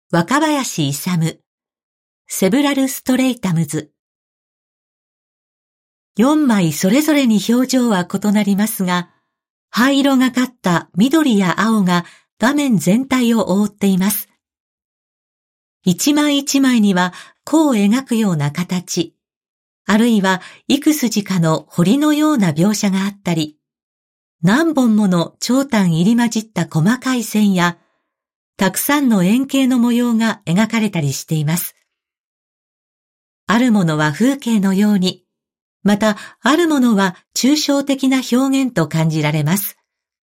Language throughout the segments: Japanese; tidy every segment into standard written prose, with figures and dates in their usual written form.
若林勇、セブラルストレイタムズ。4枚それぞれに表情は異なりますが、灰色がかった緑や青が画面全体を覆っています。一枚一枚には弧を描くような形、あるいは幾筋かの彫りのような描写があったり、何本もの長短入り混じった細かい線や、たくさんの円形の模様が描かれたりしています。あるものは風景のように、またあるものは抽象的な表現と感じられます。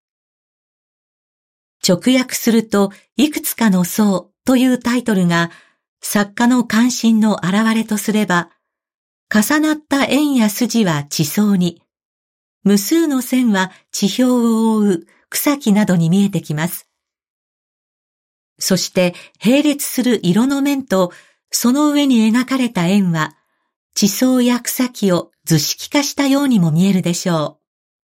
直訳すると、いくつかの層というタイトルが作家の関心の表れとすれば、重なった円や筋は地層に、無数の線は地表を覆う草木などに見えてきます。そして並列する色の面とその上に描かれた円は地層や草木を図式化したようにも見えるでしょう。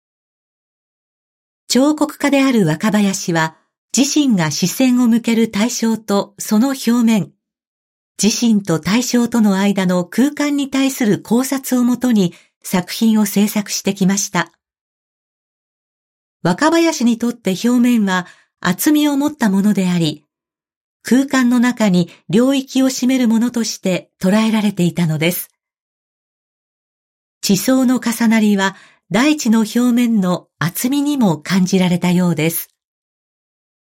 彫刻家である若林は自身が視線を向ける対象とその表面、自身と対象との間の空間に対する考察をもとに作品を制作してきました。若林にとって表面は厚みを持ったものであり、空間の中に領域を占めるものとして捉えられていたのです。地層の重なりは大地の表面の厚みにも感じられたようです。